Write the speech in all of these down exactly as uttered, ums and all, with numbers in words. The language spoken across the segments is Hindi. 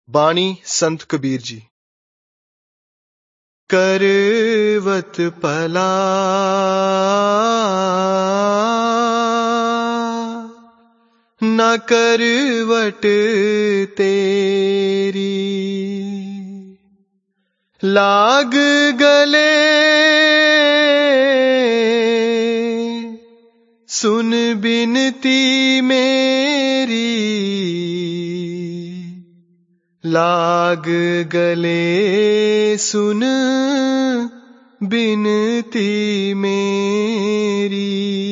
बाणी संत कबीर जी। करवत पला न करवट तेरी, लाग गले सुन बिनती मेरी, लाग गले सुन बिनती मेरी।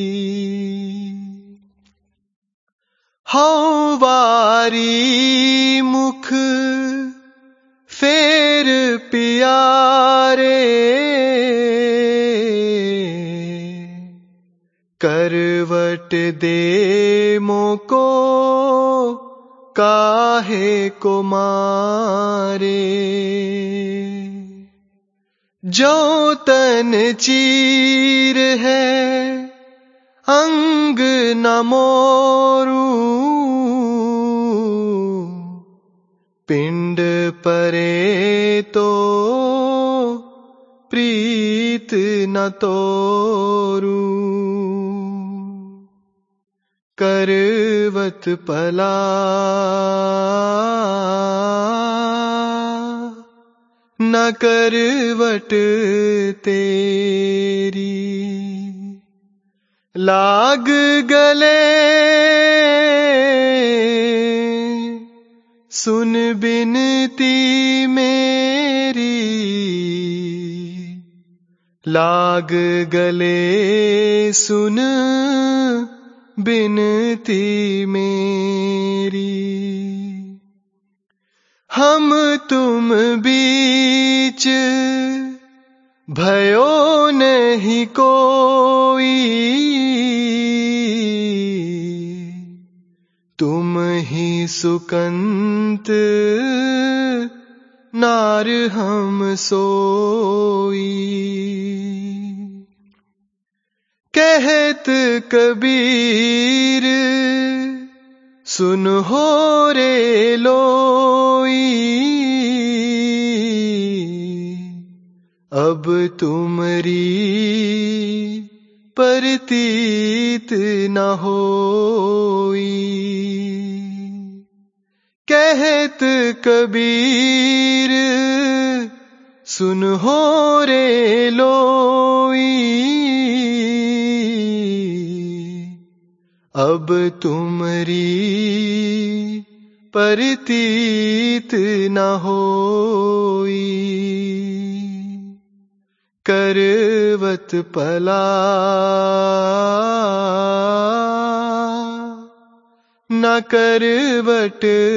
हौं वारी मुख फेर प्यारे, करवट दे मोको काहे को मारे। जो तन चीर है अंग न मोरू, पिंड परे तो प्रीत न तोरू। करवत पला न करवट तेरी, लाग गले सुन बिनती मेरी, लाग गले सुन बिनती मेरी। हम तुम बीच भयो नहीं कोई, तुम ही सुकंत नार हम सोई। कहत कबीर सुन हो रे लोई, अब तुमरी परतीत न होई। कहत कबीर सुन हो रे लोई, अब तुमरी परतीत न होई। करवत पला न करवट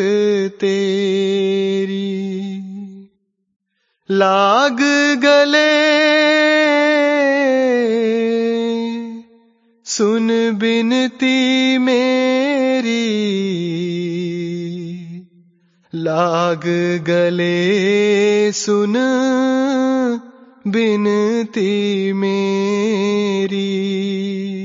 तेरी, लाग गले सुन बिनती मेरी, लाग गले सुन बिनती मेरी।